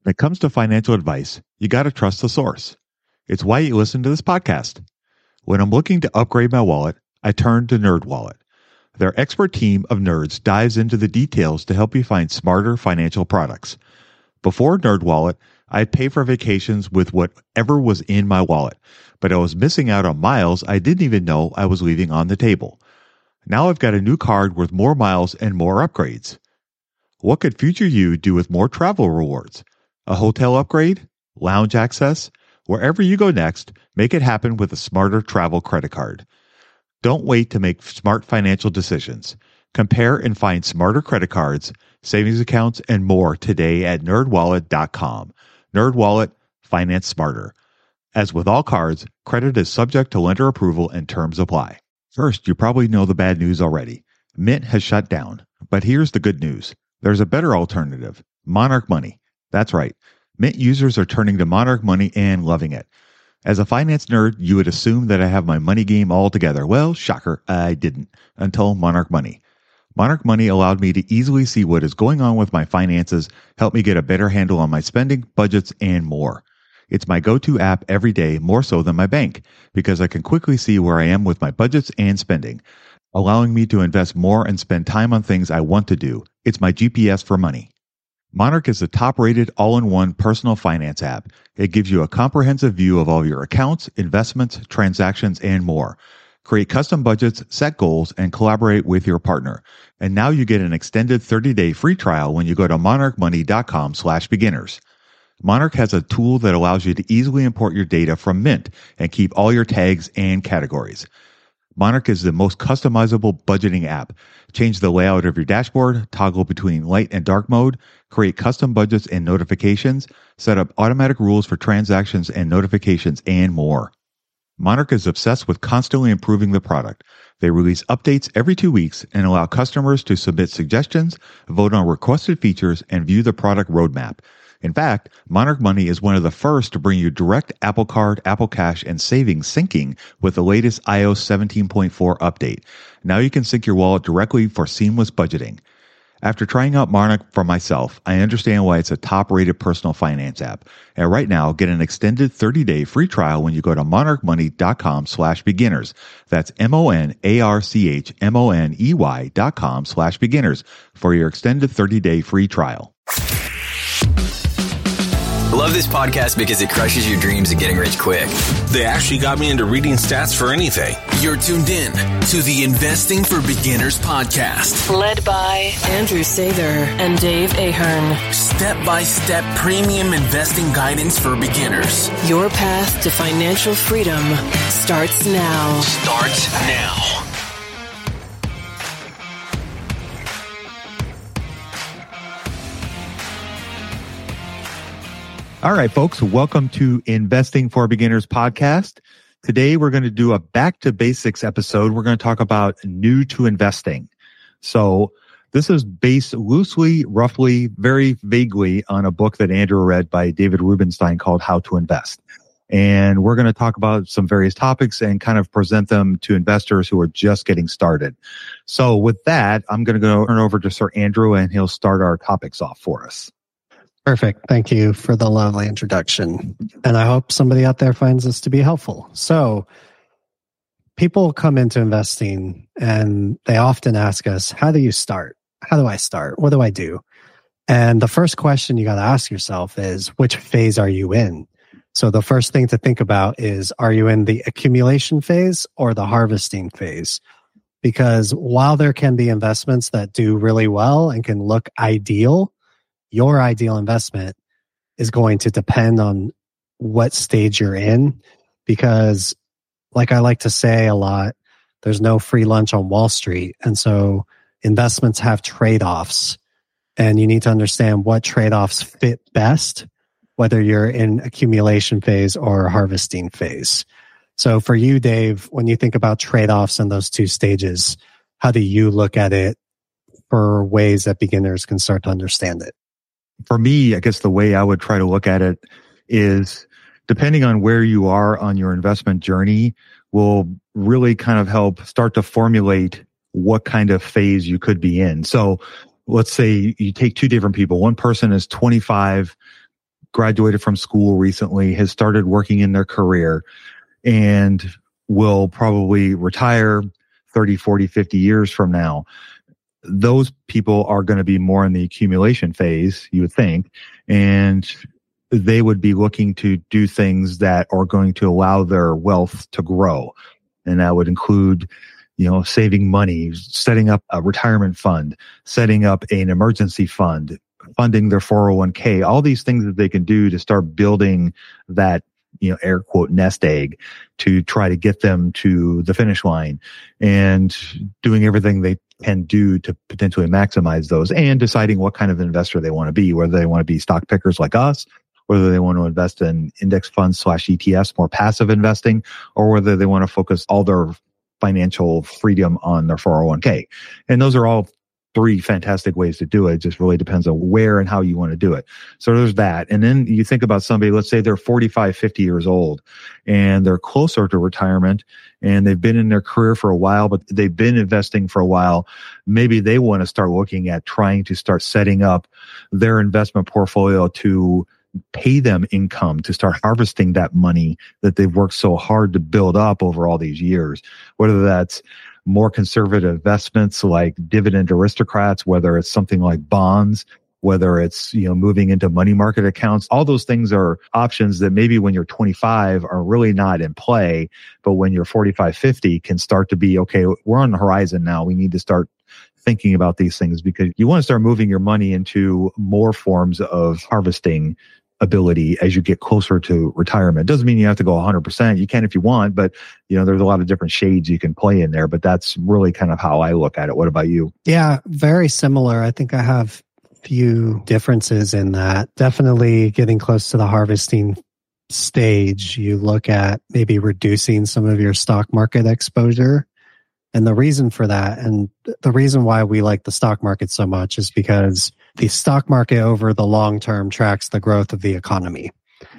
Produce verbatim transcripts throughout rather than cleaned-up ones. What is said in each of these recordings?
When it comes to financial advice, you got to trust the source. It's why you listen to this podcast. When I'm looking to upgrade my wallet, I turn to NerdWallet. Their expert team of nerds dives into the details to help you find smarter financial products. Before NerdWallet, I'd pay for vacations with whatever was in my wallet, but I was missing out on miles I didn't even know I was leaving on the table. Now I've got a new card worth more miles and more upgrades. What could future you do with more travel rewards? A hotel upgrade? Lounge access? Wherever you go next, make it happen with a smarter travel credit card. Don't wait to make smart financial decisions. Compare and find smarter credit cards, savings accounts, and more today at nerd wallet dot com. NerdWallet, finance smarter. As with all cards, credit is subject to lender approval and terms apply. First, you probably know the bad news already. Mint has shut down. But here's the good news. There's a better alternative. Monarch Money. That's right. Mint users are turning to Monarch Money and loving it. As a finance nerd, you would assume that I have my money game all together. Well, shocker, I didn't, until Monarch Money. Monarch Money allowed me to easily see what is going on with my finances, help me get a better handle on my spending, budgets, and more. It's my go-to app every day, more so than my bank, because I can quickly see where I am with my budgets and spending, allowing me to invest more and spend time on things I want to do. It's my G P S for money. Monarch is the top-rated all-in-one personal finance app. It gives you a comprehensive view of all your accounts, investments, transactions, and more. Create custom budgets, set goals, and collaborate with your partner. And now you get an extended thirty-day free trial when you go to monarch money dot com slash beginners. Monarch has a tool that allows you to easily import your data from Mint and keep all your tags and categories. Monarch is the most customizable budgeting app. Change the layout of your dashboard, toggle between light and dark mode, create custom budgets and notifications, set up automatic rules for transactions and notifications, and more. Monarch is obsessed with constantly improving the product. They release updates every two weeks and allow customers to submit suggestions, vote on requested features, and view the product roadmap. In fact, Monarch Money is one of the first to bring you direct Apple Card, Apple Cash, and savings syncing with the latest i O S seventeen point four update. Now you can sync your wallet directly for seamless budgeting. After trying out Monarch for myself, I understand why it's a top-rated personal finance app. And right now, get an extended thirty-day free trial when you go to monarch money dot com slash beginners. That's M-O-N-A-R-C-H M-O-N-E-Y dot com slash beginners for your extended thirty-day free trial. Love this podcast because it crushes your dreams of getting rich quick. They actually got me into reading stats for anything. You're tuned in to the Investing for Beginners podcast. Led by Andrew Sather and Dave Ahern. Step-by-step premium investing guidance for beginners. Your path to financial freedom starts now. Starts now. All right, folks, welcome to Investing for Beginners podcast. Today, we're going to do a back to basics episode. We're going to talk about new to investing. So this is based loosely, roughly, very vaguely on a book that Andrew read by David Rubenstein called How to Invest. And we're going to talk about some various topics and kind of present them to investors who are just getting started. So with that, I'm going to go turn over to Sir Andrew and he'll start our topics off for us. Perfect. Thank you for the lovely introduction. And I hope somebody out there finds this to be helpful. So people come into investing and they often ask us, how do you start? How do I start? What do I do? And the first question you got to ask yourself is, which phase are you in? So the first thing to think about is, are you in the accumulation phase or the harvesting phase? Because while there can be investments that do really well and can look ideal, your ideal investment is going to depend on what stage you're in. Because like I like to say a lot, there's no free lunch on Wall Street. And so investments have trade-offs. And you need to understand what trade-offs fit best, whether you're in accumulation phase or harvesting phase. So for you, Dave, when you think about trade-offs in those two stages, how do you look at it for ways that beginners can start to understand it? For me, I guess the way I would try to look at it is, depending on where you are on your investment journey, will really kind of help start to formulate what kind of phase you could be in. So let's say you take two different people. One person is twenty-five, graduated from school recently, has started working in their career, and will probably retire thirty, forty, fifty years from now. Those people are going to be more in the accumulation phase, you would think, and they would be looking to do things that are going to allow their wealth to grow. And that would include, you know, saving money, setting up a retirement fund, setting up an emergency fund, funding their four oh one k, all these things that they can do to start building that, you know, air quote nest egg to try to get them to the finish line, and doing everything they can do to potentially maximize those, and deciding what kind of investor they want to be, whether they want to be stock pickers like us, whether they want to invest in index funds slash E T Fs, more passive investing, or whether they want to focus all their financial freedom on their four oh one k. And those are all three fantastic ways to do it. It just really depends on where and how you want to do it. So there's that. And then you think about somebody, let's say they're forty-five, fifty years old, and they're closer to retirement, and they've been in their career for a while, but they've been investing for a while. Maybe they want to start looking at trying to start setting up their investment portfolio to pay them income, to start harvesting that money that they've worked so hard to build up over all these years. Whether that's more conservative investments like dividend aristocrats, whether it's something like bonds, whether it's, you know, moving into money market accounts, all those things are options that maybe when you're twenty-five are really not in play, but when you're forty-five, fifty can start to be, okay, we're on the horizon now. We need to start thinking about these things, because you want to start moving your money into more forms of harvesting ability as you get closer to retirement. Doesn't mean you have to go one hundred percent. You can if you want, but you know, there's a lot of different shades you can play in there, but that's really kind of how I look at it. What about you? Yeah, very similar. I think I have a few differences in that. Definitely getting close to the harvesting stage, you look at maybe reducing some of your stock market exposure. And the reason for that, and the reason why we like the stock market so much, is because the stock market over the long term tracks the growth of the economy.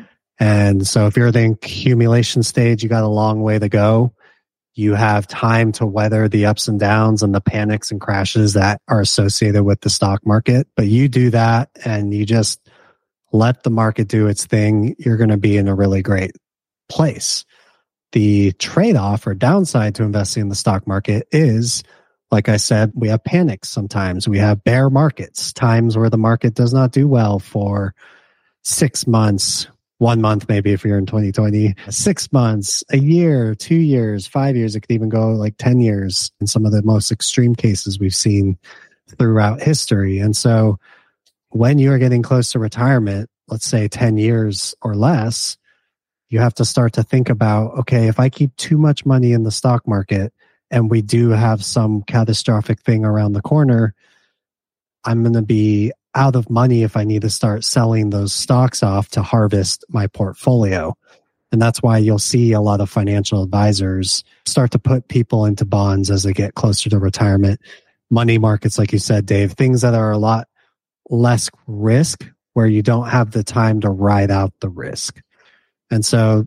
And so if you're in the accumulation stage, you got a long way to go. You have time to weather the ups and downs and the panics and crashes that are associated with the stock market. But you do that and you just let the market do its thing, you're going to be in a really great place. The trade-off or downside to investing in the stock market is, like I said, we have panics sometimes. We have bear markets, times where the market does not do well for six months, one month maybe if you're in twenty twenty, six months, a year, two years, five years. It could even go like ten years in some of the most extreme cases we've seen throughout history. And so when you are getting close to retirement, let's say ten years or less, you have to start to think about, okay, if I keep too much money in the stock market and we do have some catastrophic thing around the corner, I'm going to be out of money if I need to start selling those stocks off to harvest my portfolio. And that's why you'll see a lot of financial advisors start to put people into bonds as they get closer to retirement. Money markets, like you said, Dave, things that are a lot less risk, where you don't have the time to ride out the risk. And so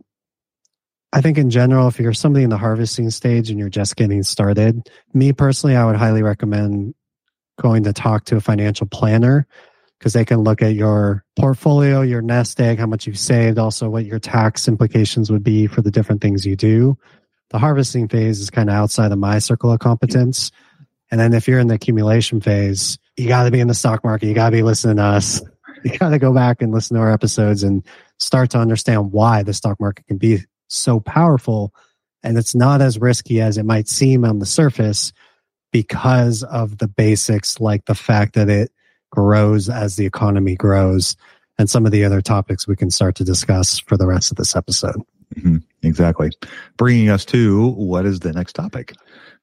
I think in general, if you're somebody in the harvesting stage and you're just getting started, me personally, I would highly recommend going to talk to a financial planner, because they can look at your portfolio, your nest egg, how much you've saved, also what your tax implications would be for the different things you do. The harvesting phase is kind of outside of my circle of competence. And then if you're in the accumulation phase, you got to be in the stock market. You got to be listening to us. You got to go back and listen to our episodes and start to understand why the stock market can be so powerful. And it's not as risky as it might seem on the surface, because of the basics, like the fact that it grows as the economy grows, and some of the other topics we can start to discuss for the rest of this episode. Mm-hmm. Exactly. Bringing us to, what is the next topic?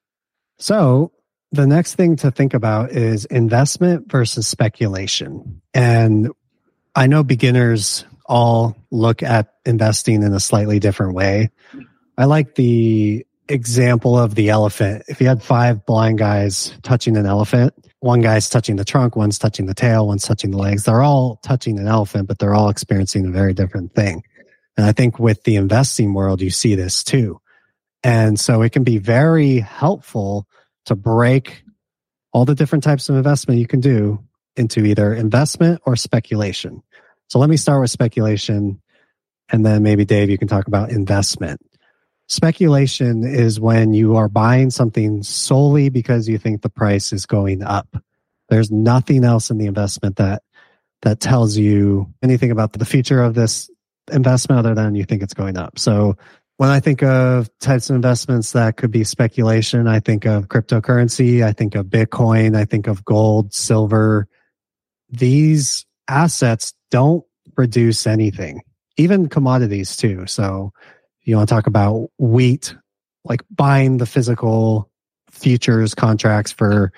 So the next thing to think about is investment versus speculation. And I know beginners all look at investing in a slightly different way. I like the example of the elephant. If you had five blind guys touching an elephant, one guy's touching the trunk, one's touching the tail, one's touching the legs. They're all touching an elephant, but they're all experiencing a very different thing. And I think with the investing world, you see this too. And so it can be very helpful to break all the different types of investment you can do into either investment or speculation. So let me start with speculation, and then maybe Dave, you can talk about investment. Speculation is when you are buying something solely because you think the price is going up. There's nothing else in the investment that that tells you anything about the future of this investment other than you think it's going up. So when I think of types of investments that could be speculation, I think of cryptocurrency, I think of Bitcoin, I think of gold, silver. These assets don't produce anything, even commodities too. So you want to talk about wheat, like buying the physical futures contracts for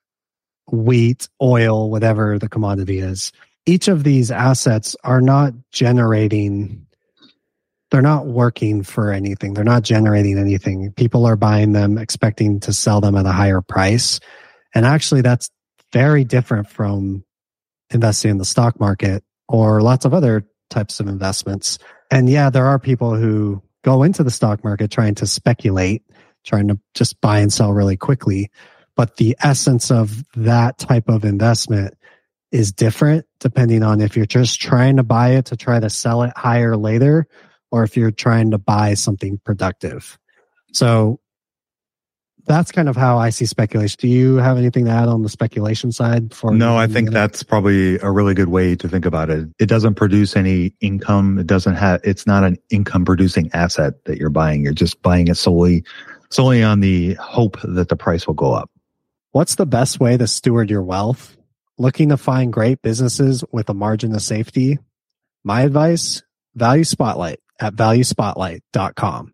wheat, oil, whatever the commodity is. Each of these assets are not generating, they're not working for anything. They're not generating anything. People are buying them, expecting to sell them at a higher price. And actually, that's very different from investing in the stock market or lots of other types of investments. And yeah, there are people who go into the stock market trying to speculate, trying to just buy and sell really quickly. But the essence of that type of investment is different depending on if you're just trying to buy it to try to sell it higher later, or if you're trying to buy something productive. So that's kind of how I see speculation. Do you have anything to add on the speculation side? Before no, I think that's probably a really good way to think about it. It doesn't produce any income. It doesn't have, it's not an income producing asset that you're buying. You're just buying it solely, solely on the hope that the price will go up. What's the best way to steward your wealth? Looking to find great businesses with a margin of safety? My advice, Value Spotlight at value spotlight dot com.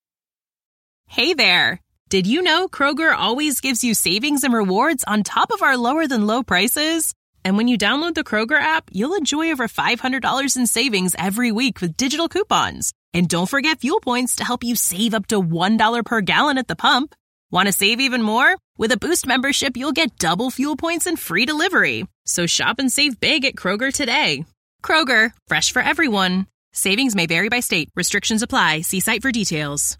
Hey there. Did you know Kroger always gives you savings and rewards on top of our lower than low prices? And when you download the Kroger app, you'll enjoy over five hundred dollars in savings every week with digital coupons. And don't forget fuel points to help you save up to one dollar per gallon at the pump. Want to save even more? With a Boost membership, you'll get double fuel points and free delivery. So shop and save big at Kroger today. Kroger, fresh for everyone. Savings may vary by state. Restrictions apply. See site for details.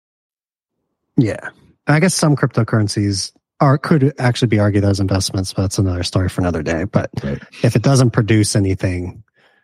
Yeah. I guess some cryptocurrencies are could actually be argued as investments, but that's another story for another day. But right. If it doesn't produce anything,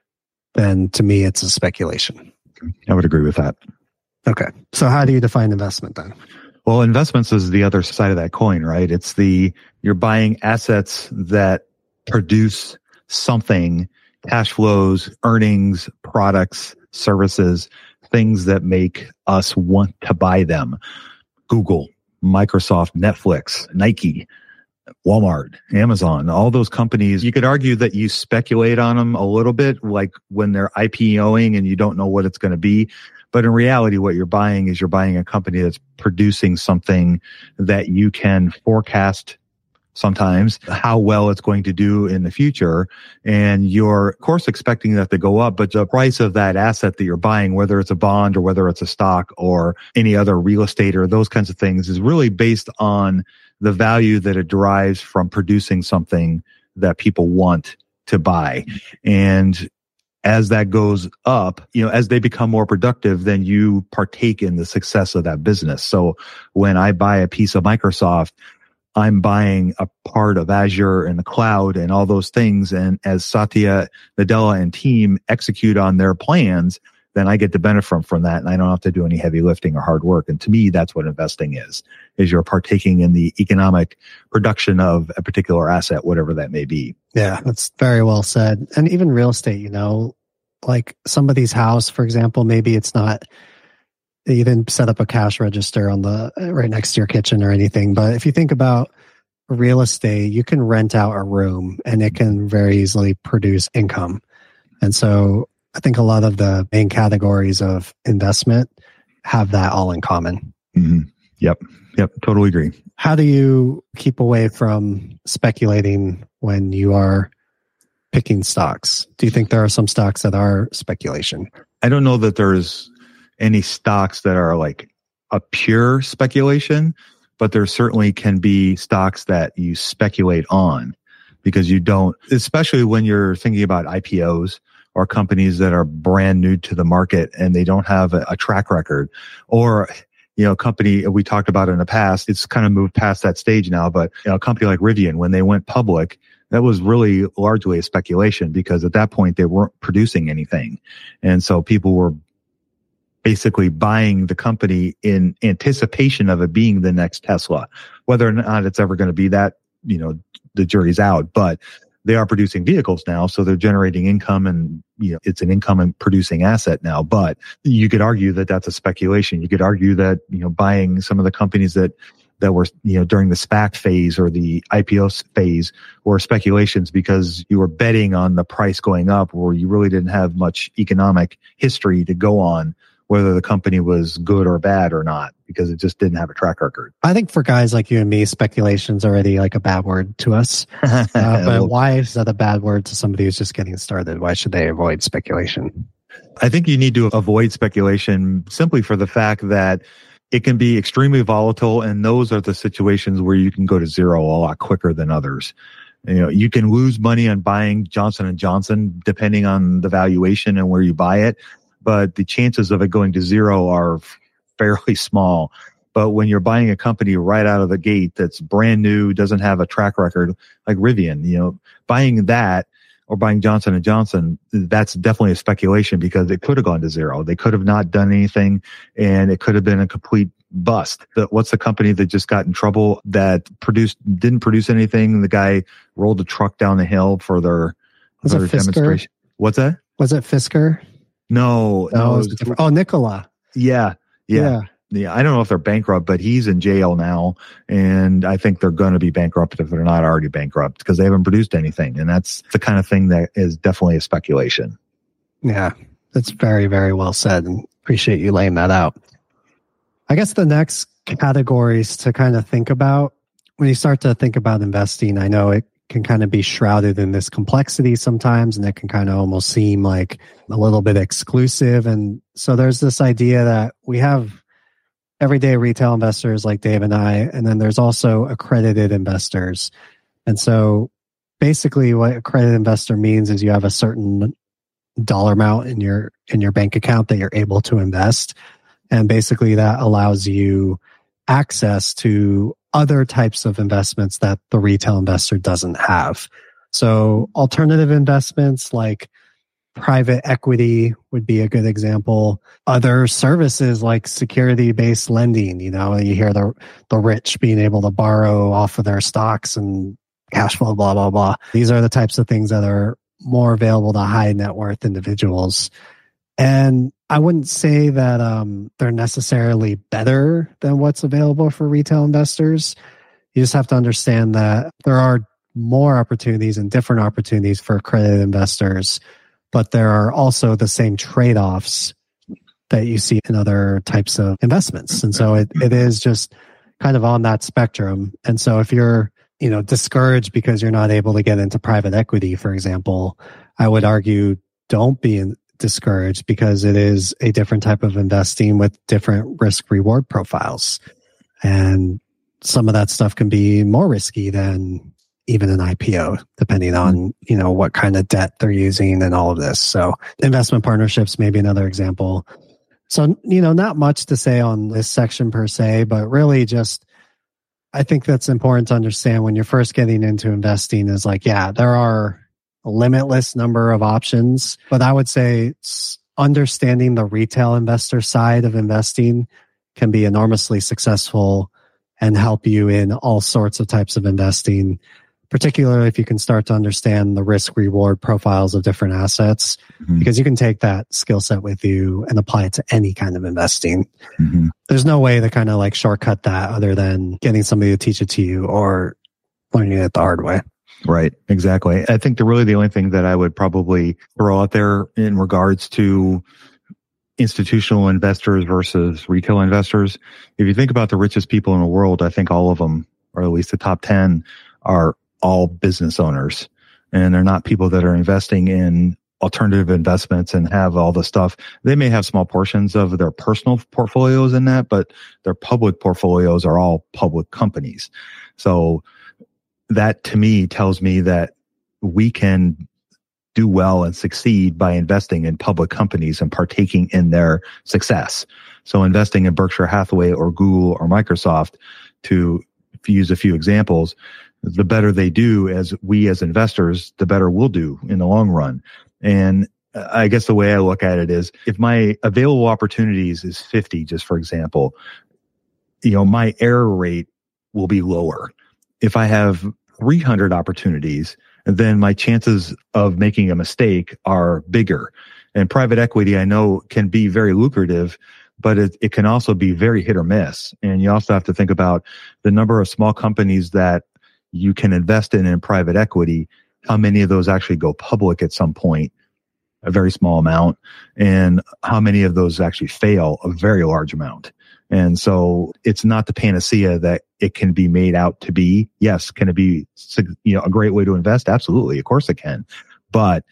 then to me, it's a speculation. I would agree with that. Okay. So how do you define investment then? Well, investments is the other side of that coin, right? It's the, you're buying assets that produce something, cash flows, earnings, products, services, things that make us want to buy them. Google, Microsoft, Netflix, Nike, Walmart, Amazon, all those companies. You could argue that you speculate on them a little bit, like when they're IPOing and you don't know what it's going to be. But in reality, what you're buying is you're buying a company that's producing something that you can forecast sometimes how well it's going to do in the future. And you're, of course, expecting that to go up, but the price of that asset that you're buying, whether it's a bond or whether it's a stock or any other real estate or those kinds of things, is really based on the value that it derives from producing something that people want to buy. And as that goes up, you know, as they become more productive, then you partake in the success of that business. So when I buy a piece of Microsoft, I'm buying a part of Azure and the cloud and all those things. And as Satya Nadella and team execute on their plans, then I get to benefit from, from that. And I don't have to do any heavy lifting or hard work. And to me, that's what investing is, is you're partaking in the economic production of a particular asset, whatever that may be. Yeah, that's very well said. And even real estate, you know, like somebody's house, for example, maybe it's not, you didn't set up a cash register on the right next to your kitchen or anything. But if you think about real estate, you can rent out a room and it can very easily produce income. And so I think a lot of the main categories of investment have that all in common. Mm-hmm. Yep. Yep. Totally agree. How do you keep away from speculating when you are picking stocks? Do you think there are some stocks that are speculation? I don't know that there's any stocks that are like a pure speculation, but there certainly can be stocks that you speculate on because you don't, especially when you're thinking about I P Os or companies that are brand new to the market and they don't have a, a track record, or, you know, a company we talked about in the past, it's kind of moved past that stage now, but you know, a company like Rivian, when they went public, That was really largely a speculation because at that point they weren't producing anything. And so people were basically buying the company in anticipation of it being the next Tesla. Whether or not it's ever going to be that, you know, the jury's out, but they are producing vehicles now. So they're generating income and, you know, it's an income and producing asset now. But you could argue that that's a speculation. You could argue that, you know, buying some of the companies that that were, you know, during the SPAC phase or the I P O phase were speculations because you were betting on the price going up or you really didn't have much economic history to go on whether the company was good or bad or not, because it just didn't have a track record. I think for guys like you and me, speculation's already like a bad word to us. Uh, but why is that a bad word to somebody who's just getting started? Why should they avoid speculation? I think you need to avoid speculation simply for the fact that it can be extremely volatile, and those are the situations where you can go to zero a lot quicker than others. You know, you can lose money on buying Johnson and Johnson depending on the valuation and where you buy it, but the chances of it going to zero are fairly small. But when you're buying a company right out of the gate that's brand new, doesn't have a track record like Rivian, you know, buying that or buying Johnson and Johnson, that's definitely a speculation because it could have gone to zero. They could have not done anything and it could have been a complete bust. The, what's the company that just got in trouble that produced, didn't produce anything? The guy rolled a truck down the hill for their, was their it Fisker? demonstration. What's that? Was it Fisker? No. No, no it was different. Oh, Nikola. Yeah. Yeah. Yeah. Yeah, I don't know if they're bankrupt, but he's in jail now, and I think they're going to be bankrupt if they're not already bankrupt because they haven't produced anything, and that's the kind of thing that is definitely a speculation. Yeah, that's very, very well said, and appreciate you laying that out. I guess the next categories to kind of think about when you start to think about investing, I know it can kind of be shrouded in this complexity sometimes, and it can kind of almost seem like a little bit exclusive, and so there's this idea that we have everyday retail investors like Dave and I, and then there's also accredited investors. And so basically what accredited investor means is you have a certain dollar amount in your in your bank account that you're able to invest. And basically that allows you access to other types of investments that the retail investor doesn't have. So alternative investments like private equity would be a good example. Other services like security-based lending, you know, you hear the the rich being able to borrow off of their stocks and cash flow, blah, blah, blah. These are the types of things that are more available to high net worth individuals. And I wouldn't say that um, they're necessarily better than what's available for retail investors. You just have to understand that there are more opportunities and different opportunities for accredited investors, but there are also the same trade-offs that you see in other types of investments. And so it, it is just kind of on that spectrum. And so if you're, you know, discouraged because you're not able to get into private equity, for example, I would argue don't be in, discouraged because it is a different type of investing with different risk reward profiles. And some of that stuff can be more risky than even an I P O, depending on, you know, what kind of debt they're using and all of this. So investment partnerships may be another example. So, you know, not much to say on this section per se, but really just, I think that's important to understand when you're first getting into investing is like, yeah, there are a limitless number of options, but I would say understanding the retail investor side of investing can be enormously successful and help you in all sorts of types of investing, particularly if you can start to understand the risk reward profiles of different assets, mm-hmm. because you can take that skill set with you and apply it to any kind of investing. Mm-hmm. There's no way to kind of like shortcut that other than getting somebody to teach it to you or learning it the hard way. Right. Exactly. I think the really the only thing that I would probably throw out there in regards to institutional investors versus retail investors, if you think about the richest people in the world, I think all of them, or at least the top ten, are all business owners, and they're not people that are investing in alternative investments and have all the stuff. They may have small portions of their personal portfolios in that, but their public portfolios are all public companies. So that to me tells me that we can do well and succeed by investing in public companies and partaking in their success. So investing in Berkshire Hathaway or Google or Microsoft, to use a few examples, the better they do as we as investors, the better we'll do in the long run. And I guess the way I look at it is if my available opportunities is fifty, just for example, you know, my error rate will be lower. If I have three hundred opportunities, then my chances of making a mistake are bigger. And private equity, I know, can be very lucrative, but it, it can also be very hit or miss. And you also have to think about the number of small companies that you can invest in in private equity. How many of those actually go public at some point? A very small amount. And how many of those actually fail? A very large amount. And so it's not the panacea that it can be made out to be. Yes, can it be, you know, a great way to invest? Absolutely. Of course it can. But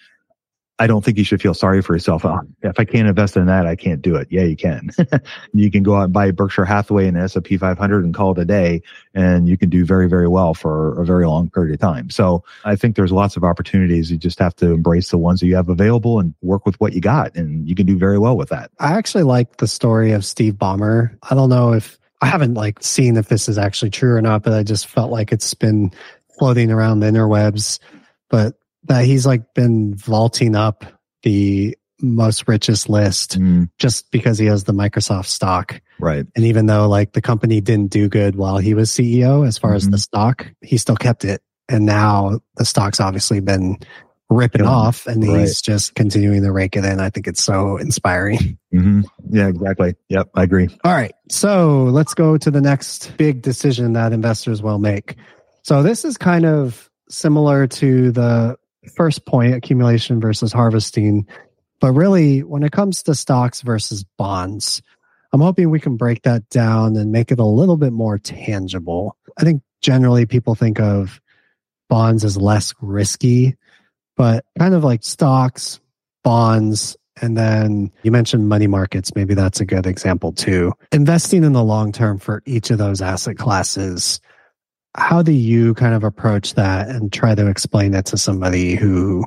I don't think you should feel sorry for yourself. Oh, if I can't invest in that, I can't do it. Yeah, you can. You can go out and buy Berkshire Hathaway and S and P five hundred and call it a day, and you can do very, very well for a very long period of time. So I think there's lots of opportunities. You just have to embrace the ones that you have available and work with what you got, and you can do very well with that. I actually like the story of Steve Ballmer. I don't know if I haven't like seen if this is actually true or not, but I just felt like it's been floating around the interwebs. But that he's like been vaulting up the most richest list mm. just because he has the Microsoft stock. Right. And even though like the company didn't do good while he was C E O, as far mm-hmm. as the stock, he still kept it. And now the stock's obviously been ripping yeah. off and right. he's just continuing to rake it in. I think it's so inspiring. Mm-hmm. Yeah, exactly. Yep. I agree. All right. So let's go to the next big decision that investors will make. So this is kind of similar to the first point, accumulation versus harvesting. But really, when it comes to stocks versus bonds, I'm hoping we can break that down and make it a little bit more tangible. I think generally people think of bonds as less risky, but kind of like stocks, bonds, and then you mentioned money markets. Maybe that's a good example too. Investing in the long term for each of those asset classes, how do you kind of approach that and try to explain it to somebody who,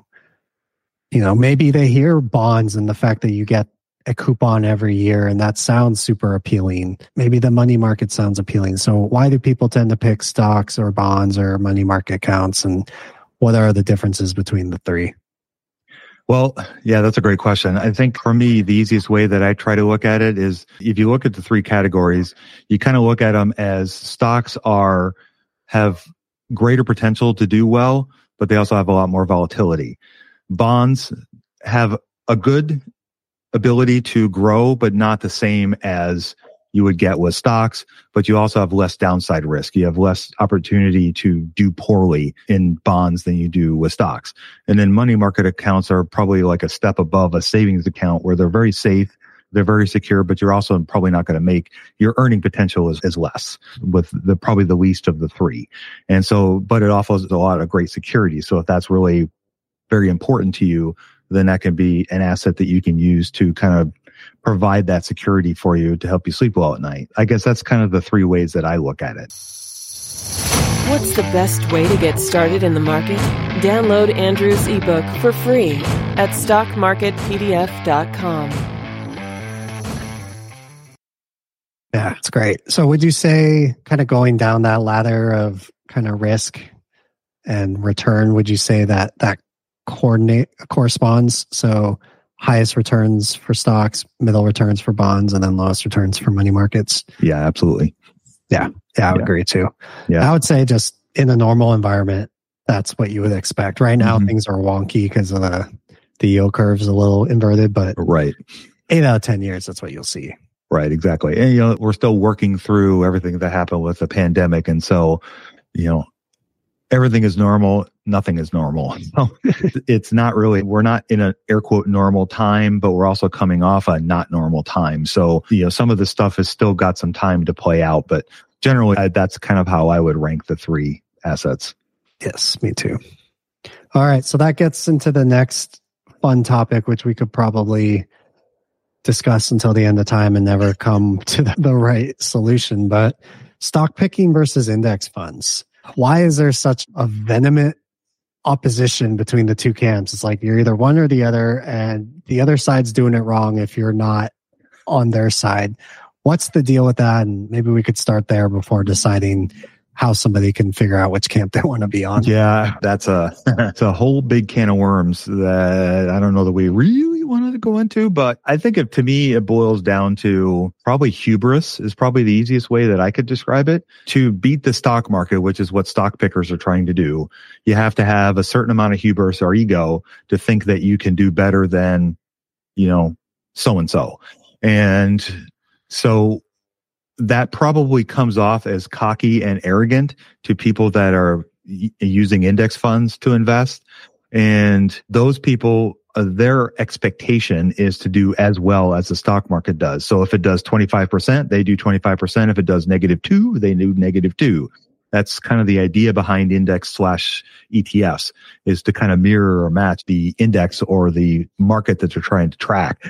you know, maybe they hear bonds and the fact that you get a coupon every year and that sounds super appealing. Maybe the money market sounds appealing. So why do people tend to pick stocks or bonds or money market accounts, and what are the differences between the three? Well, yeah, that's a great question. I think for me, the easiest way that I try to look at it is if you look at the three categories, you kind of look at them as stocks are have greater potential to do well, but they also have a lot more volatility. Bonds have a good ability to grow, but not the same as you would get with stocks, but you also have less downside risk. You have less opportunity to do poorly in bonds than you do with stocks. And then money market accounts are probably like a step above a savings account where they're very safe. They're very secure, but you're also probably not going to make your earning potential is, is less with the probably the least of the three. And so, but it offers a lot of great security. So if that's really very important to you, then that can be an asset that you can use to kind of provide that security for you to help you sleep well at night. I guess that's kind of the three ways that I look at it. What's the best way to get started in the market? Download Andrew's ebook for free at stock market p d f dot com. Yeah, it's great. So would you say, kind of going down that ladder of kind of risk and return, would you say that that coordinate corresponds? So highest returns for stocks, middle returns for bonds, and then lowest returns for money markets? Yeah, absolutely. Yeah, yeah, I would yeah. agree too. Yeah. I would say just in a normal environment, that's what you would expect. Right now, mm-hmm. things are wonky because of the, the yield curve's a little inverted, but right. eight out of ten years, that's what you'll see. Right, exactly. And, you know, we're still working through everything that happened with the pandemic. And so, you know, everything is normal. Nothing is normal. So it's not really, we're not in an air quote normal time, but we're also coming off a not normal time. So, you know, some of the stuff has still got some time to play out, but generally I, that's kind of how I would rank the three assets. Yes, me too. All right. So that gets into the next fun topic, which we could probably discuss until the end of time and never come to the, the right solution. But stock picking versus index funds. Why is there such a venomous opposition between the two camps? It's like you're either one or the other, and the other side's doing it wrong if you're not on their side. What's the deal with that? And maybe we could start there before deciding how somebody can figure out which camp they want to be on. Yeah, that's a that's a whole big can of worms that I don't know that we really wanted to go into. But I think it, to me, it boils down to probably hubris is probably the easiest way that I could describe it. To beat the stock market, which is what stock pickers are trying to do, you have to have a certain amount of hubris or ego to think that you can do better than, you know, so and so. And so that probably comes off as cocky and arrogant to people that are y- using index funds to invest. And those people, uh, their expectation is to do as well as the stock market does. So if it does twenty-five percent, they do twenty-five percent. If it does negative two, they do negative two. That's kind of the idea behind index slash E T Fs, is to kind of mirror or match the index or the market that you're trying to track.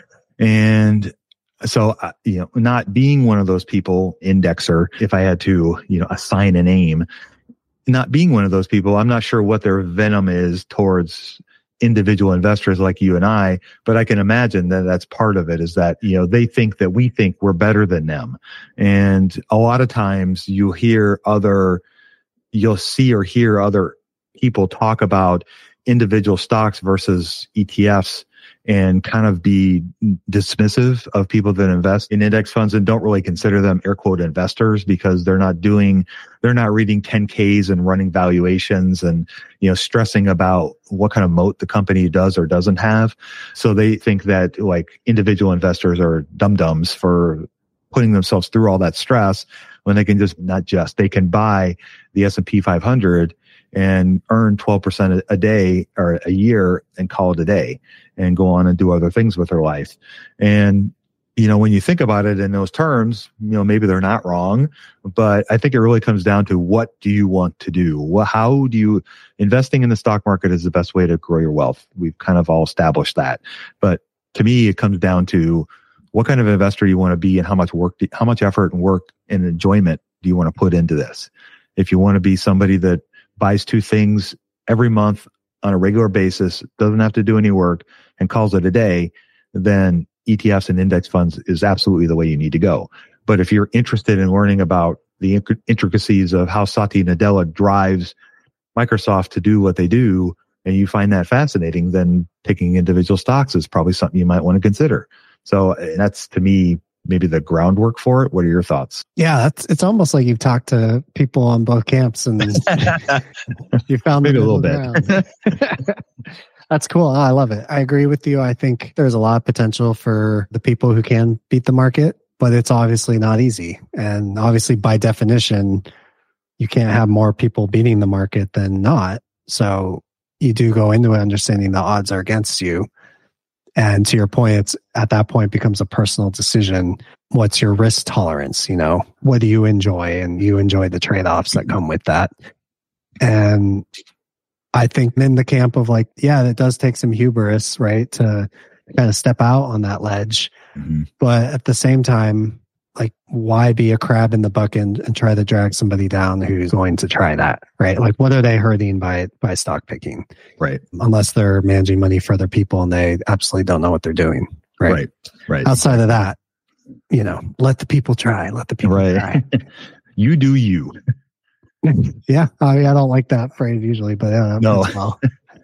And so, uh, you know, not being one of those people, indexer, if I had to, you know, assign a name, not being one of those people, I'm not sure what their venom is towards individual investors like you and I, but I can imagine that that's part of it, is that, you know, they think that we think we're better than them. And a lot of times you hear other, you'll see or hear other people talk about individual stocks versus E T Fs and kind of be dismissive of people that invest in index funds and don't really consider them air quote investors, because they're not doing, they're not reading ten Ks and running valuations and, you know, stressing about what kind of moat the company does or doesn't have. So they think that like individual investors are dum-dums for putting themselves through all that stress when they can just, not just, they can buy the S and P five hundred and earn twelve percent a day or a year and call it a day and go on and do other things with their life. And, you know, when you think about it in those terms, you know, maybe they're not wrong, but I think it really comes down to, what do you want to do? Well, how do you, investing in the stock market is the best way to grow your wealth. We've kind of all established that. But to me, it comes down to what kind of investor you want to be and how much work, do, how much effort and work and enjoyment do you want to put into this? If you want to be somebody that buys two things every month on a regular basis, doesn't have to do any work, and calls it a day, then E T Fs and index funds is absolutely the way you need to go. But if you're interested in learning about the intricacies of how Satya Nadella drives Microsoft to do what they do, and you find that fascinating, then picking individual stocks is probably something you might want to consider. So that's, to me, maybe the groundwork for it. What are your thoughts? Yeah, that's, it's almost like you've talked to people on both camps and you found maybe a little bit. That's cool. I love it. I agree with you. I think there's a lot of potential for the people who can beat the market, but it's obviously not easy. And obviously, by definition, you can't have more people beating the market than not. So you do go into it understanding the odds are against you. And to your point, it's at that point becomes a personal decision. What's your risk tolerance? You know, what do you enjoy? And you enjoy the trade-offs that come with that. And I think in the camp of like, yeah, it does take some hubris, right? To kind of step out on that ledge. Mm-hmm. But at the same time, like, why be a crab in the bucket and, and try to drag somebody down who's going to try that, right? Like, what are they hurting by by stock picking? Right. Unless they're managing money for other people and they absolutely don't know what they're doing. Right. Right. Right. Outside of that, you know, let the people try. Let the people right. try. You do you. Yeah. I mean, I don't like that phrase usually, but yeah, no. Well.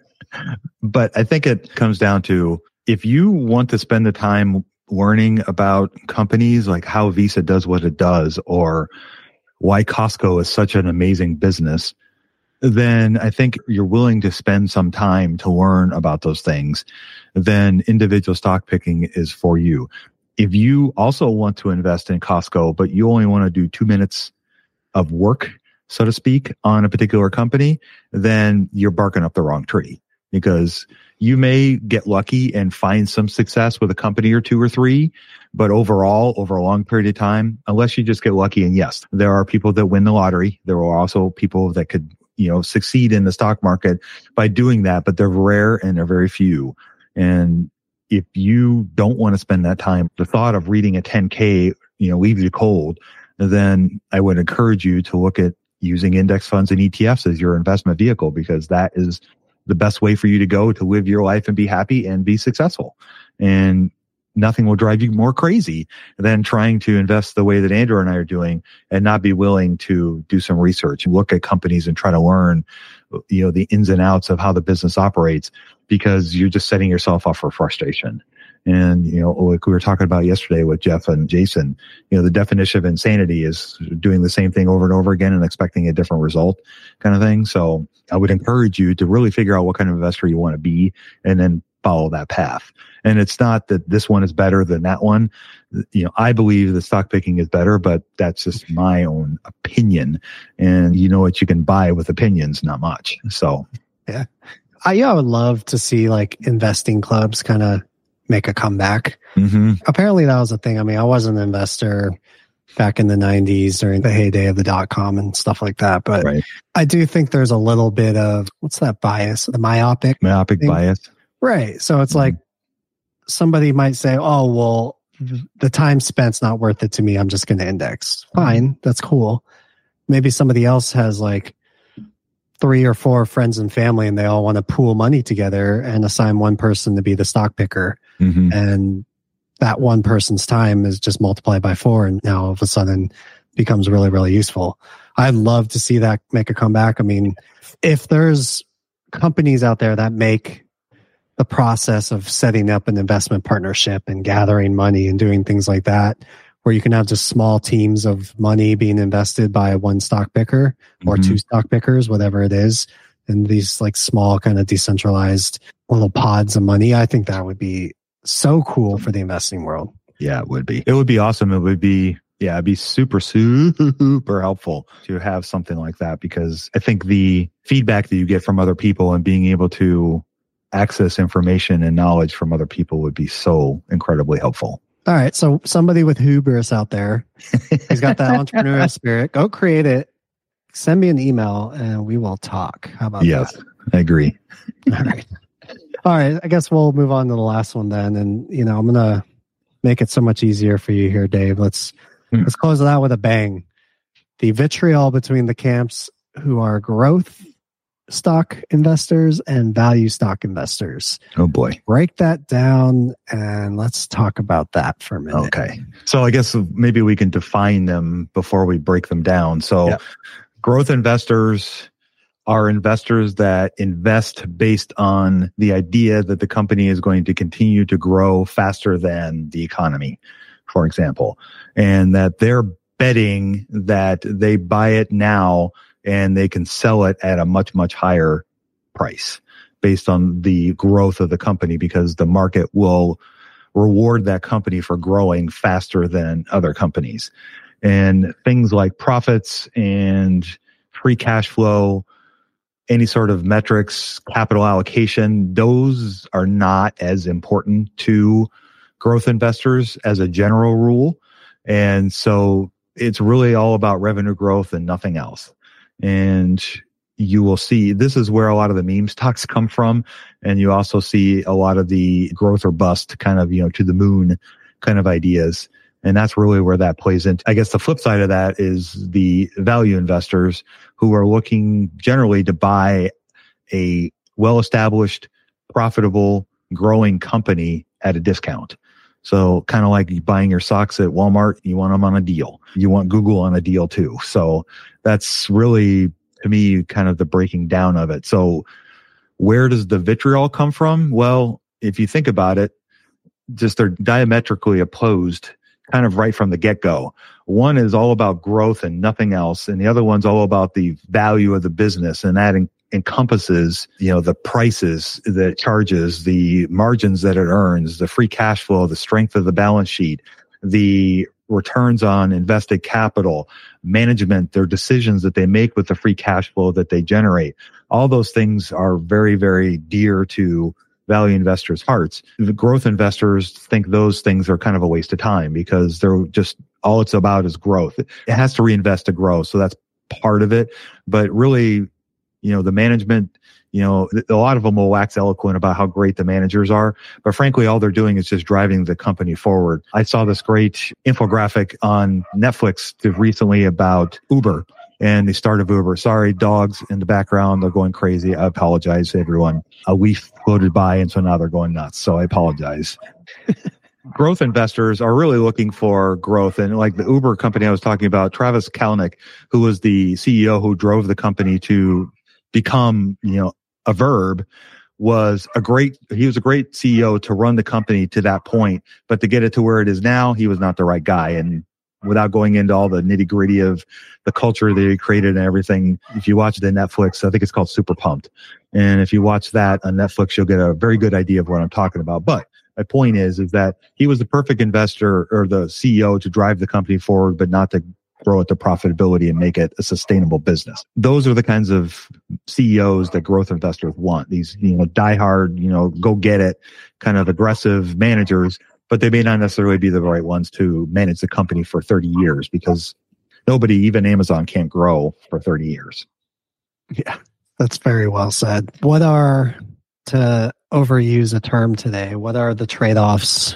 But I think it comes down to, if you want to spend the time learning about companies, like how Visa does what it does, or why Costco is such an amazing business, then I think you're willing to spend some time to learn about those things, then individual stock picking is for you. If you also want to invest in Costco, but you only want to do two minutes of work, so to speak, on a particular company, then you're barking up the wrong tree, because you may get lucky and find some success with a company or two or three, but overall, over a long period of time, unless you just get lucky, and yes, there are people that win the lottery. There are also people that could, you know, succeed in the stock market by doing that, but they're rare and they're very few. And if you don't want to spend that time, the thought of reading a ten K, you know, leaves you cold, then I would encourage you to look at using index funds and E T Fs as your investment vehicle, because that is the best way for you to go to live your life and be happy and be successful. And nothing will drive you more crazy than trying to invest the way that Andrew and I are doing and not be willing to do some research and look at companies and try to learn, you know, the ins and outs of how the business operates, because you're just setting yourself up for frustration. And, you know, like we were talking about yesterday with Jeff and Jason, you know, the definition of insanity is doing the same thing over and over again and expecting a different result kind of thing. So I would encourage you to really figure out what kind of investor you want to be and then follow that path. And it's not that this one is better than that one. You know, I believe the stock picking is better, but that's just my own opinion. And you know what you can buy with opinions, not much. So, yeah. I, yeah, I would love to see like investing clubs kind of make a comeback. Mm-hmm. Apparently that was a thing. I mean, I was an investor back in the nineties during the heyday of the dot-com and stuff like that. But right. I do think there's a little bit of, what's that bias? The myopic? Myopic thing. bias. Right. So it's mm-hmm. like somebody might say, oh, well, the time spent's not worth it to me. I'm just going to index. Fine. That's cool. Maybe somebody else has like three or four friends and family and they all want to pool money together and assign one person to be the stock picker. Mm-hmm. And that one person's time is just multiplied by four. And now all of a sudden becomes really, really useful. I'd love to see that make a comeback. I mean, if there's companies out there that make the process of setting up an investment partnership and gathering money and doing things like that, where you can have just small teams of money being invested by one stock picker or mm-hmm. two stock pickers, whatever it is, and these like small kind of decentralized little pods of money. I think that would be so cool for the investing world. Yeah, it would be. It would be awesome. It would be, yeah, it'd be super, super helpful to have something like that, because I think the feedback that you get from other people and being able to access information and knowledge from other people would be so incredibly helpful. All right. So somebody with hubris out there who's got that entrepreneurial spirit, go create it. Send me an email and we will talk. How about yes, that? Yes, I agree. All right. All right. I guess we'll move on to the last one then. And, you know, I'm going to make it so much easier for you here, Dave. Let's, hmm. let's close it out with a bang. The vitriol between the camps who are growth stock investors and value stock investors. Oh boy. Break that down and let's talk about that for a minute. Okay. So I guess maybe we can define them before we break them down. So yep. Growth investors are investors that invest based on the idea that the company is going to continue to grow faster than the economy, for example, and that they're betting that they buy it now and they can sell it at a much, much higher price based on the growth of the company, because the market will reward that company for growing faster than other companies. And things like profits and free cash flow, any sort of metrics, capital allocation, those are not as important to growth investors as a general rule. And so it's really all about revenue growth and nothing else. And you will see, this is where a lot of the meme stocks come from. And you also see a lot of the growth or bust kind of, you know, to the moon kind of ideas. And that's really where that plays into. I guess the flip side of that is the value investors who are looking generally to buy a well-established, profitable, growing company at a discount. So kind of like buying your socks at Walmart, you want them on a deal. You want Google on a deal too. So that's really, to me, kind of the breaking down of it. So where does the vitriol come from? Well, if you think about it, just they're diametrically opposed kind of right from the get-go. One is all about growth and nothing else, and the other one's all about the value of the business, and that en- encompasses, you know, the prices that it charges, the margins that it earns, the free cash flow, the strength of the balance sheet, the returns on invested capital, management, their decisions that they make with the free cash flow that they generate. All those things are very, very dear to value investors' hearts. The growth investors think those things are kind of a waste of time because they're just, all it's about is growth. It has to reinvest to grow. So that's part of it. But really, you know, the management, you know, a lot of them will wax eloquent about how great the managers are. But frankly, all they're doing is just driving the company forward. I saw this great infographic on Netflix recently about Uber and the start of Uber. Sorry, dogs in the background. They're going crazy. I apologize, everyone. A leaf floated by, and so now they're going nuts. So I apologize. growth investors are really looking for growth. And like the Uber company I was talking about, Travis Kalanick, who was the C E O who drove the company to become, you know, a Verb, was a great, he was a great C E O to run the company to that point, but to get it to where it is now, he was not the right guy. And without going into all the nitty gritty of the culture that he created and everything, if you watch the Netflix, I think it's called Super Pumped. And if you watch that on Netflix, you'll get a very good idea of what I'm talking about. But my point is, is that he was the perfect investor or the C E O to drive the company forward, but not to grow it to profitability and make it a sustainable business. Those are the kinds of C E Os that growth investors want. These, you know, diehard, you know, go get it kind of aggressive managers, but they may not necessarily be the right ones to manage the company for thirty years, because nobody, even Amazon, can't grow for thirty years. Yeah, that's very well said. What are, to overuse a term today, what are the trade-offs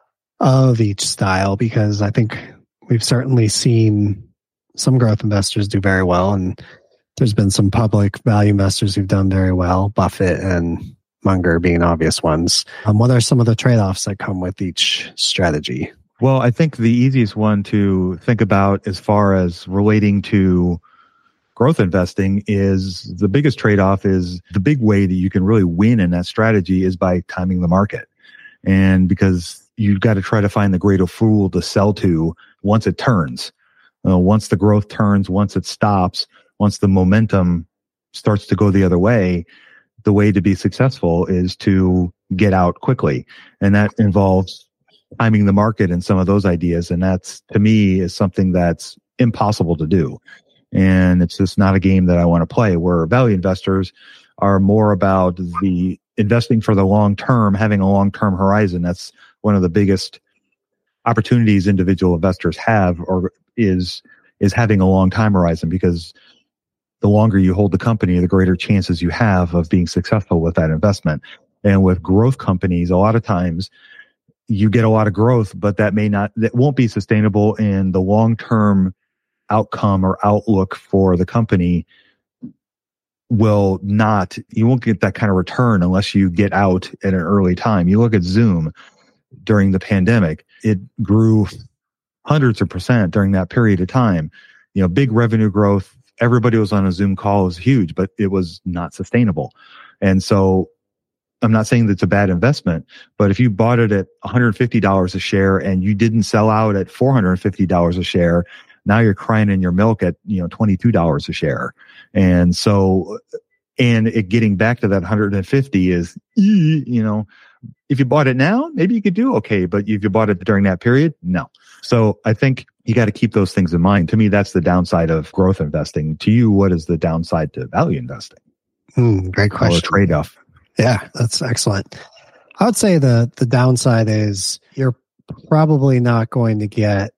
of each style? Because I think we've certainly seen some growth investors do very well, and there's been some public value investors who've done very well, Buffett and Munger being obvious ones. Um, what are some of the trade-offs that come with each strategy? Well, I think the easiest one to think about as far as relating to growth investing is the biggest trade-off is the big way that you can really win in that strategy is by timing the market. And because you've got to try to find the greater fool to sell to once it turns, uh, once the growth turns, once it stops, once the momentum starts to go the other way, the way to be successful is to get out quickly. And that involves timing the market and some of those ideas. And that's, to me, is something that's impossible to do. And it's just not a game that I want to play, where value investors are more about the investing for the long term, having a long term horizon. That's one of the biggest opportunities individual investors have, or is, is having a long time horizon, because the longer you hold the company, the greater chances you have of being successful with that investment. And with growth companies, a lot of times you get a lot of growth, but that may not, that won't be sustainable in the long term outcome or outlook for the company will not, you won't get that kind of return unless you get out at an early time. You look at Zoom during the pandemic, it grew hundreds of percent during that period of time. You know, big revenue growth. Everybody was on a Zoom call. It was huge, but it was not sustainable. And so I'm not saying that's a bad investment, but if you bought it at one hundred fifty dollars a share and you didn't sell out at four hundred fifty dollars a share, now you're crying in your milk at, you know, twenty-two dollars a share. And so, and it getting back to that one hundred fifty is, you know, if you bought it now, maybe you could do okay. But if you bought it during that period, no. So I think you got to keep those things in mind. To me, that's the downside of growth investing. To you, what is the downside to value investing? Hmm, great question. Or trade-off. Yeah, that's excellent. I would say the the downside is you're probably not going to get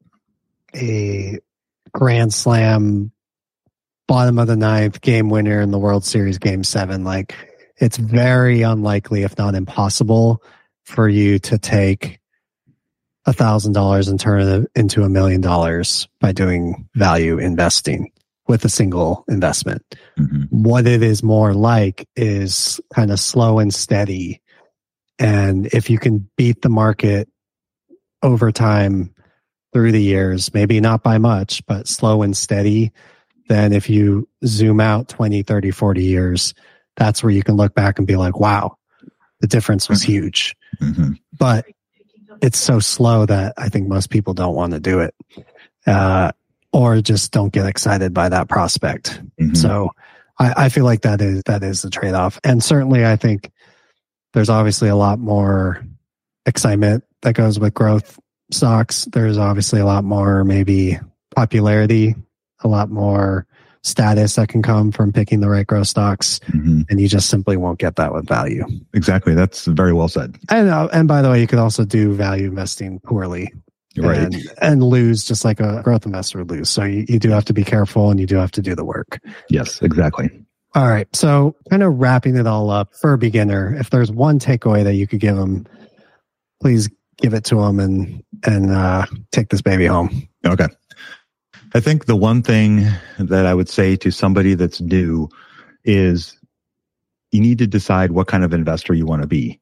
a grand slam bottom of the ninth game winner in the World Series game seven. Like, it's very unlikely, if not impossible, for you to take a thousand dollars and turn it into a million dollars by doing value investing with a single investment. Mm-hmm. What it is more like is kind of slow and steady. And if you can beat the market over time through the years, maybe not by much, but slow and steady, then if you zoom out twenty, thirty, forty years, that's where you can look back and be like, wow, the difference was huge. Mm-hmm. But it's so slow that I think most people don't want to do it. Uh, or just don't get excited by that prospect. Mm-hmm. So I, I feel like that is that is the trade-off. And certainly I think there's obviously a lot more excitement that goes with growth stocks. There's obviously a lot more maybe popularity, a lot more status that can come from picking the right growth stocks. Mm-hmm. And you just simply won't get that with value. Exactly. That's very well said. And, uh, and by the way, you could also do value investing poorly. Right. And, and lose just like a growth investor would lose. So you, you do have to be careful and you do have to do the work. Yes, exactly. All right. So kind of wrapping it all up for a beginner, if there's one takeaway that you could give them, please give it to them and, and uh, take this baby home. Okay. I think the one thing that I would say to somebody that's new is you need to decide what kind of investor you want to be.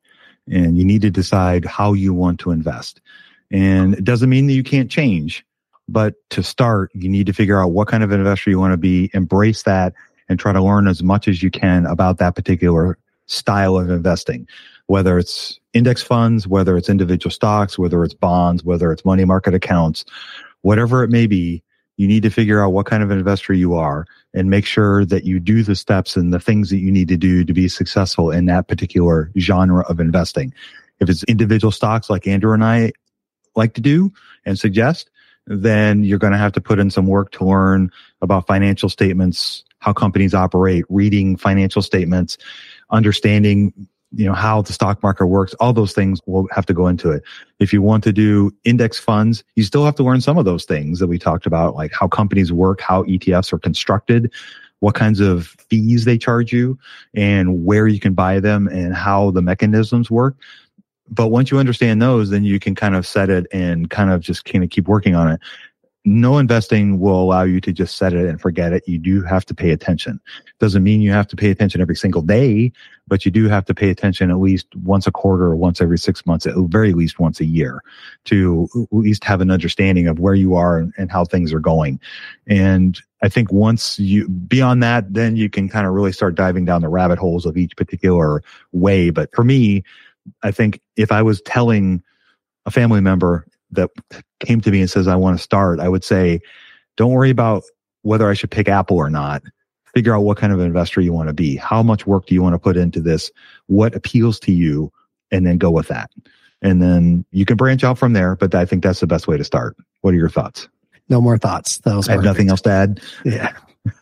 and you need to decide how you want to invest. And it doesn't mean that you can't change, but to start, you need to figure out what kind of investor you want to be, embrace that, and try to learn as much as you can about that particular style of investing, whether it's index funds, whether it's individual stocks, whether it's bonds, whether it's money market accounts, whatever it may be. You need to figure out what kind of investor you are and make sure that you do the steps and the things that you need to do to be successful in that particular genre of investing. If it's individual stocks like Andrew and I like to do and suggest, then you're going to have to put in some work to learn about financial statements, how companies operate, reading financial statements, understanding, you know, how the stock market works. All those things will have to go into it. If you want to do index funds, you still have to learn some of those things that we talked about, like how companies work, how E T Fs are constructed, what kinds of fees they charge you, and where you can buy them and how the mechanisms work. But once you understand those, then you can kind of set it and kind of just kind of keep working on it. No investing will allow you to just set it and forget it. You do have to pay attention. Doesn't mean you have to pay attention every single day, but you do have to pay attention at least once a quarter or once every six months, at very least once a year, to at least have an understanding of where you are and, and how things are going. And I think once you, beyond that, then you can kind of really start diving down the rabbit holes of each particular way. But for me, I think if I was telling a family member that came to me and says, I want to start, I would say, don't worry about whether I should pick Apple or not. Figure out what kind of investor you want to be. How much work do you want to put into this? What appeals to you? And then go with that. And then you can branch out from there, but I think that's the best way to start. What are your thoughts? No more thoughts. That was I have nothing else to add. Yeah.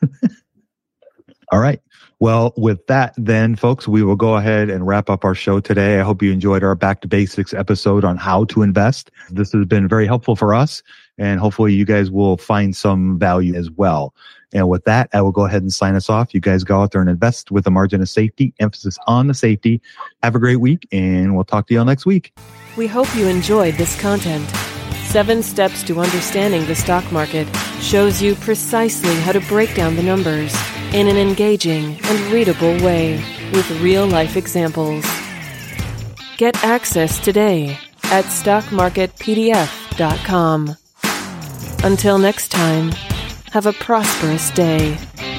All right. Well, with that, then, folks, we will go ahead and wrap up our show today. I hope you enjoyed our Back to Basics episode on how to invest. This has been very helpful for us, and hopefully you guys will find some value as well. And with that, I will go ahead and sign us off. You guys go out there and invest with a margin of safety, emphasis on the safety. Have a great week, and we'll talk to you all next week. We hope you enjoyed this content. Seven Steps to Understanding the Stock Market shows you precisely how to break down the numbers in an engaging and readable way with real-life examples. Get access today at stock market p d f dot com. Until next time, have a prosperous day.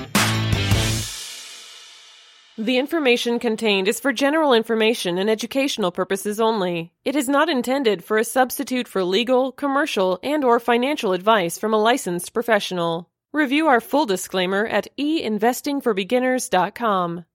The information contained is for general information and educational purposes only. It is not intended for a substitute for legal, commercial, and/or financial advice from a licensed professional. Review our full disclaimer at e investing for beginners dot com.